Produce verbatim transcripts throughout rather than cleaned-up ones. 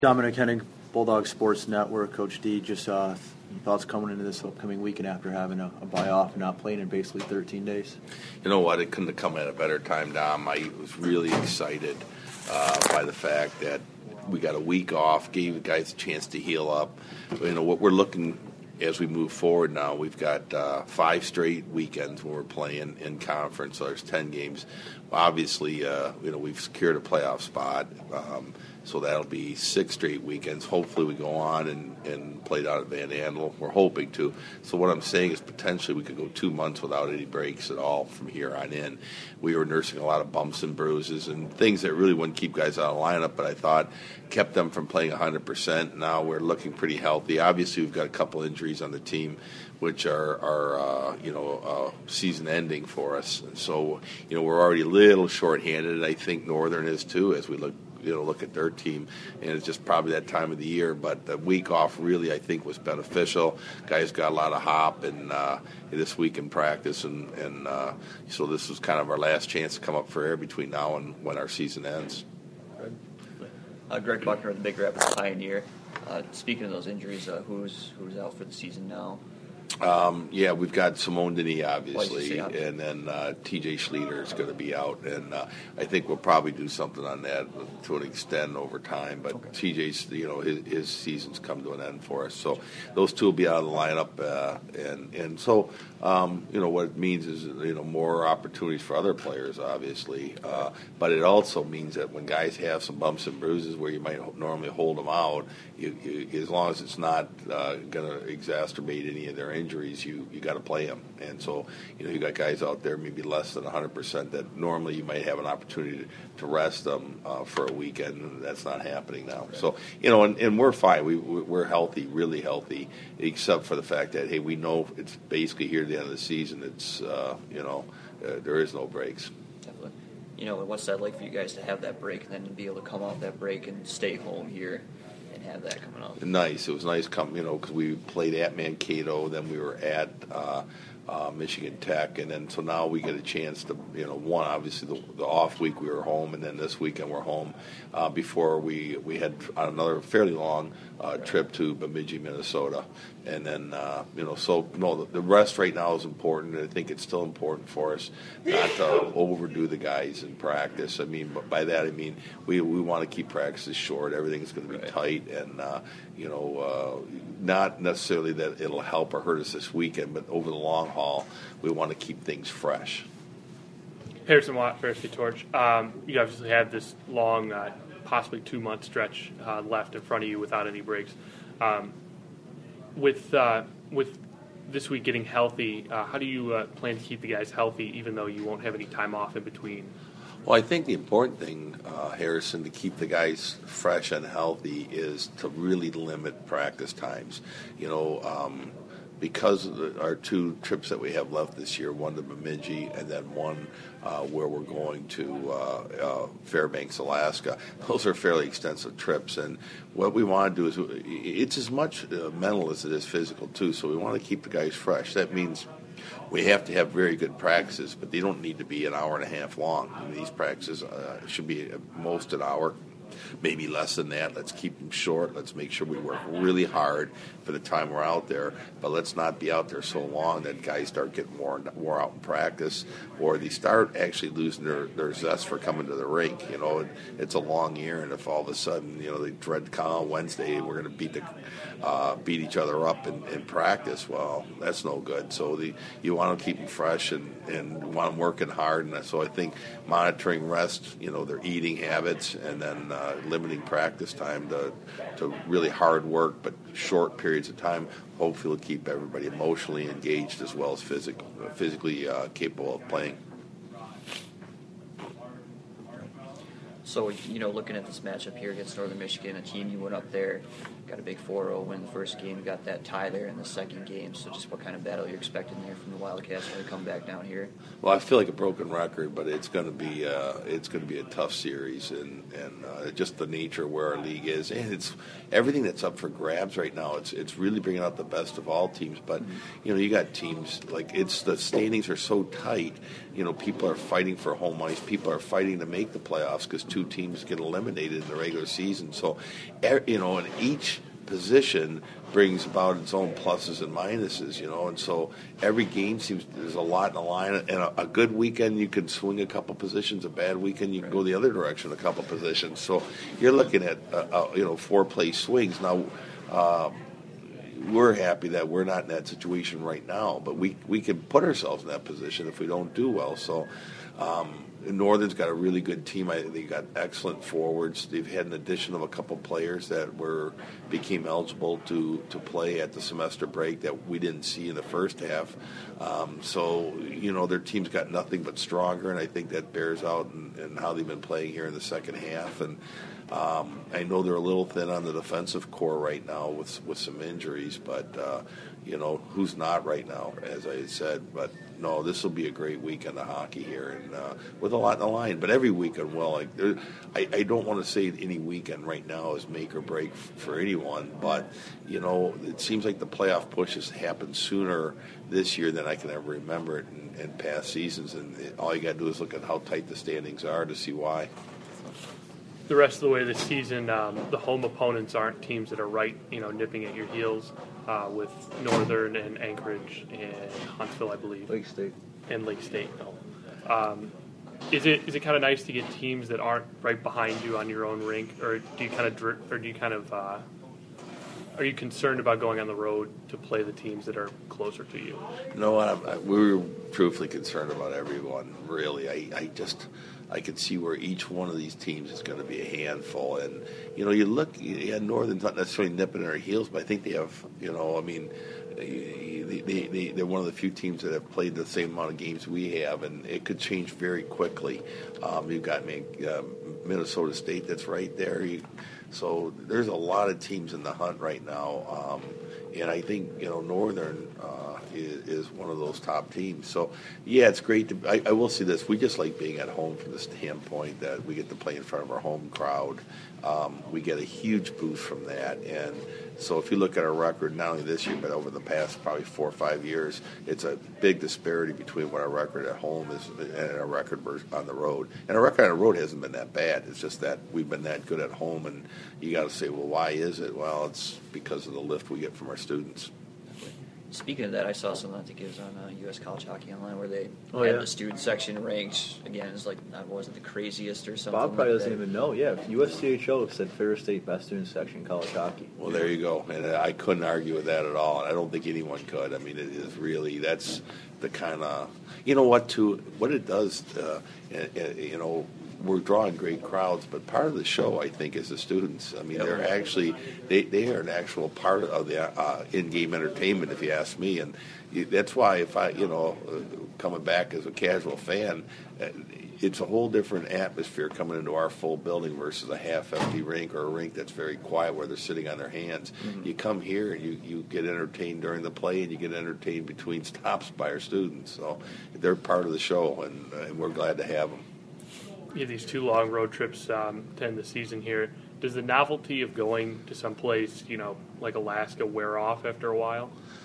Dominic Henning, Bulldog Sports Network. Coach D, just uh, thoughts coming into this upcoming weekend after having a, a bye off and not playing in basically thirteen days? You know what? It couldn't have come at a better time, Dom. I was really excited uh, by the fact that we got a week off, gave the guys a chance to heal up. You know, what we're looking as we move forward now, we've got uh, five straight weekends when we're playing in conference, so there's ten games. Obviously, uh, you know, we've secured a playoff spot, um, so that'll be six straight weekends. Hopefully we go on and, and play down at Van Andel. We're hoping to. So what I'm saying is potentially we could go two months without any breaks at all from here on in. We were nursing a lot of bumps and bruises and things that really wouldn't keep guys out of lineup, but I thought kept them from playing one hundred percent. Now we're looking pretty healthy. Obviously we've got a couple injuries on the team which are, are uh, you know, uh, season-ending for us. And so, you know, we're already a little short-handed. I think Northern is too, as we look, you know, look at their team. And it's just probably that time of the year. But the week off really, I think, was beneficial. Guys got a lot of hop and uh, this week in practice, and, and uh, so this was kind of our last chance to come up for air between now and when our season ends. Uh, Greg Buckner, the Big Rapids Pioneer. Uh, speaking of those injuries, uh, who's who's out for the season now? Um, yeah, we've got Simone Denis, Why'd obviously, you say obviously? and then uh, T J Schlueter is going to be out, and uh, I think we'll probably do something on that to an extent over time. But Okay. T J's, you know, his, his season's come to an end for us, so those two will be out of the lineup, uh, and and so um, you know what it means is you know more opportunities for other players, obviously, uh, but it also means that when guys have some bumps and bruises where you might normally hold them out, you, you, as long as it's not uh, going to exacerbate any of their injuries, you you got to play them. And so, you know, you got guys out there maybe less than one hundred percent that normally you might have an opportunity to, to rest them uh, for a weekend, and that's not happening now. Right. So, you know, and, and we're fine. We, we're healthy, really healthy, except for the fact that, hey, we know it's basically here at the end of the season. It's, uh, you know, uh, there is no breaks. Definitely. You know, what's that like for you guys to have that break and then to be able to come off that break and stay home here and have that coming up? Nice. It was nice, come, you know, because we played at Mankato, then we were at uh, uh, Michigan Tech, and then so now we get a chance to, you know, one, obviously the, the off week we were home, and then this weekend we're home uh, before we, we had another fairly long uh, trip to Bemidji, Minnesota. And then, uh, you know, so, no, the, the rest right now is important. I think it's still important for us not to overdo the guys in practice. I mean, but by that I mean we, we want to keep practices short. Everything's going to be Right. tight, and, uh, you know, uh, not necessarily that it'll help or hurt us this weekend, but over the long haul, we want to keep things fresh. Harrison Watt, Ferris State Torch. Um, you obviously have this long, uh, possibly two-month stretch uh, left in front of you without any breaks. Um, with uh, with this week getting healthy, uh, how do you uh, plan to keep the guys healthy, even though you won't have any time off in between? Well, I think the important thing, uh, Harrison, to keep the guys fresh and healthy is to really limit practice times. You know, um, because of the, our two trips that we have left this year, one to Bemidji and then one uh, where we're going to uh, uh, Fairbanks, Alaska. Those are fairly extensive trips, and what we want to do is it's as much uh, mental as it is physical too. So we want to keep the guys fresh. That means we have to have very good practices, but they don't need to be an hour and a half long. I mean, these practices uh, should be at most an hour, maybe less than that. Let's keep them short. Let's make sure we work really hard for the time we're out there, but let's not be out there so long that guys start getting wore, wore out in practice, or they start actually losing their, their zest for coming to the rink. You know, it's a long year, and if all of a sudden, you know, they dread on Wednesday, we're going to beat the uh, beat each other up in, in practice, well, that's no good. So the, you want to keep them fresh and, and want them working hard, and so I think monitoring rest, you know, their eating habits, and then uh, limiting practice time to, to really hard work but short periods of time, hopefully will keep everybody emotionally engaged as well as physic, physically uh, capable of playing. So, you know, looking at this matchup here against Northern Michigan, a team you went up there, got a big four oh win the first game, got that tie there in the second game. So just what kind of battle you're expecting there from the Wildcats when they come back down here? Well, I feel like a broken record, but it's going to be uh, it's going to be a tough series, and and uh, just the nature of where our league is, and it's everything that's up for grabs right now. It's it's really bringing out the best of all teams. But mm-hmm. you know, you got teams like it's the standings are so tight. You know, people are fighting for home ice. People are fighting to make the playoffs because two two teams get eliminated in the regular season. So, you know, in each position brings about its own pluses and minuses, you know, and so every game seems there's a lot in the line. And a, a good weekend, you can swing a couple positions. A bad weekend, you can go the other direction a couple positions. So you're looking at uh, uh, you know four play swings now. Uh, we're happy that we're not in that situation right now, but we we can put ourselves in that position if we don't do well. So. Um, Northern's got a really good team. I, they got excellent forwards. They've had an addition of a couple players that were became eligible to, to play at the semester break that we didn't see in the first half. Um, so, you know, their team's got nothing but stronger, and I think that bears out in, in how they've been playing here in the second half. And um, I know they're a little thin on the defensive core right now with with some injuries, but, uh, you know, who's not right now, as I said. But, no, this will be a great weekend of hockey here, and uh, with a lot in the line. But every weekend, well, like there, I, I don't want to say any weekend right now is make or break f- for anyone. But you know, it seems like the playoff push has happened sooner this year than I can ever remember it in, in past seasons. And it, all you got to do is look at how tight the standings are to see why. The rest of the way this season, um, the home opponents aren't teams that are right, you know, nipping at your heels. Uh, with Northern and Anchorage and Huntsville, I believe. Lake State. And Lake State, no. Um, is it is it kind of nice to get teams that aren't right behind you on your own rink, or do you kind of or do you kind of uh, are you concerned about going on the road to play the teams that are closer to you? No, I'm, I, we were truthfully concerned about everyone. Really, I, I just. I can see where each one of these teams is going to be a handful. And, you know, you look, yeah, Northern's not necessarily nipping at our heels, but I think they have, you know, I mean, they, they, they, they're one of the few teams that have played the same amount of games we have, and it could change very quickly. Um, you've got uh, Minnesota State that's right there. You, so there's a lot of teams in the hunt right now. Um, and I think, you know, Northern uh, is, is one of those top teams. So, yeah, it's great. to I, I will say this. We just like being at home from the standpoint that we get to play in front of our home crowd. Um, we get a huge boost from that. And so if you look at our record, not only this year, but over the past probably four or five years, it's a big disparity between what our record at home is and our record on the road. And our record on the road hasn't been that bad. It's just that we've been that good at home. And you got to say, well, why is it? Well, it's because of the lift we get from our students. Speaking of that, I saw something I think it was on uh, U S College Hockey Online where they oh, had yeah. the student section ranked again as like that wasn't the craziest or something. Bob probably like doesn't that. even know. Yeah, U S C H O said Ferris State best student section in college hockey. Well, there you go, and I couldn't argue with that at all. And I don't think anyone could. I mean, it is really that's the kind of you know what to what it does. Uh, you know. We're drawing great crowds, but part of the show, I think, is the students. I mean, Yep. they're actually they, they are an actual part of the uh, in-game entertainment, if you ask me. And you, that's why, if I, you know, uh, coming back as a casual fan, uh, it's a whole different atmosphere coming into our full building versus a half-empty rink or a rink that's very quiet where they're sitting on their hands. Mm-hmm. You come here and you, you get entertained during the play, and you get entertained between stops by our students. So they're part of the show, and, uh, and we're glad to have them. You have these two long road trips um, to end the season here. Does the novelty of going to some place, you know, like Alaska, wear off after a while?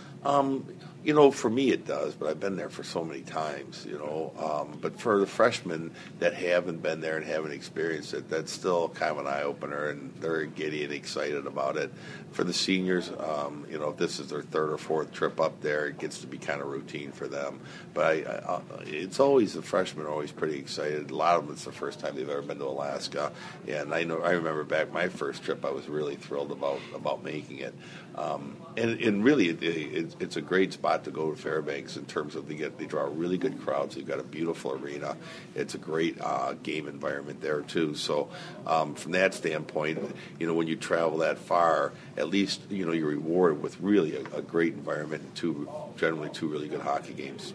Um, you know, for me it does, but I've been there for so many times, you know. Um, but for the freshmen that haven't been there and haven't experienced it, that's still kind of an eye-opener, and they're giddy and excited about it. For the seniors, um, you know, if this is their third or fourth trip up there, it gets to be kind of routine for them. But I, I, it's always, the freshmen are always pretty excited. A lot of them, it's the first time they've ever been to Alaska. And I know I remember back my first trip, I was really thrilled about, about making it. Um, and, and really, it, it, it's a great spot to go to Fairbanks in terms of they get they draw really good crowds. They've got a beautiful arena. It's a great uh, game environment there too. So um, from that standpoint, you know, when you travel that far, at least you know you're rewarded with really a, a great environment and two generally two really good hockey games.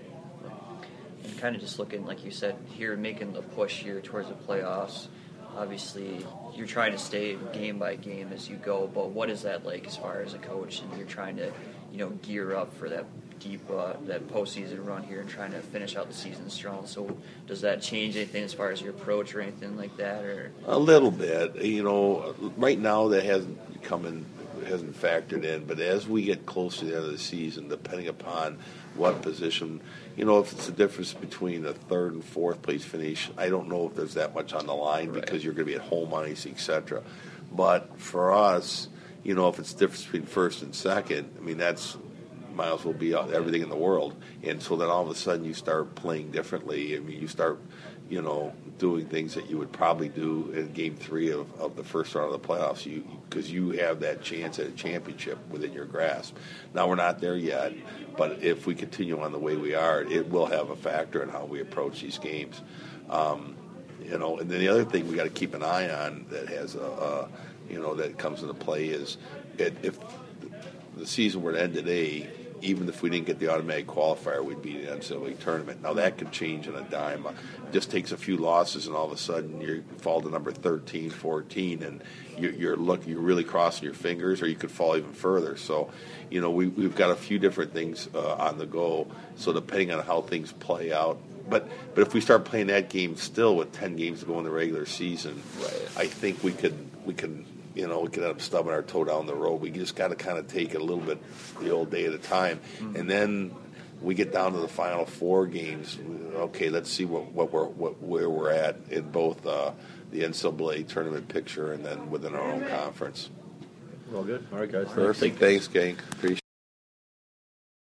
And kind of just looking, like you said, here making the push here towards the playoffs. Obviously, you're trying to stay game by game as you go, but what is that like as far as a coach? And you're trying to, you know, gear up for that deep, uh, that postseason run here and trying to finish out the season strong. So, does that change anything as far as your approach or anything like that? Or a little bit, you know, right now that hasn't come in hasn't factored in. But as we get close to the end of the season, depending upon what position, you know, if it's the difference between the third and fourth place finish, I don't know if there's that much on the line Right. because you're going to be at home ice, et cetera. But for us, you know, if it's the difference between first and second, I mean, that's might as well be everything in the world. And so then all of a sudden you start playing differently. I mean, you start, you know, doing things that you would probably do in game three of, of the first round of the playoffs, you because you have that chance at a championship within your grasp. Now, we're not there yet, but if we continue on the way we are, it will have a factor in how we approach these games. Um, you know, and then the other thing we got to keep an eye on that has a, a you know, that comes into play is it, if the season were to end today, even if we didn't get the automatic qualifier, we'd be in the N C double A tournament. Now, that could change in a dime. It just takes a few losses, and all of a sudden you fall to number thirteen, fourteen, and you're, you're, look, you're really crossing your fingers, or you could fall even further. So, you know, we, we've got a few different things uh, on the go. So depending on how things play out, But but if we start playing that game still with ten games to go in the regular season, Right. I think we could we could you know we could end up stubbing our toe down the road. We just got to kind of take it a little bit the old day at a time, mm-hmm. and then we get down to the final four games. Okay, let's see what, what we're what, where we're at in both uh, the N C double A tournament picture and then within our own conference. Well, good. All right, guys. Perfect. Thanks, gang. Appreciate it.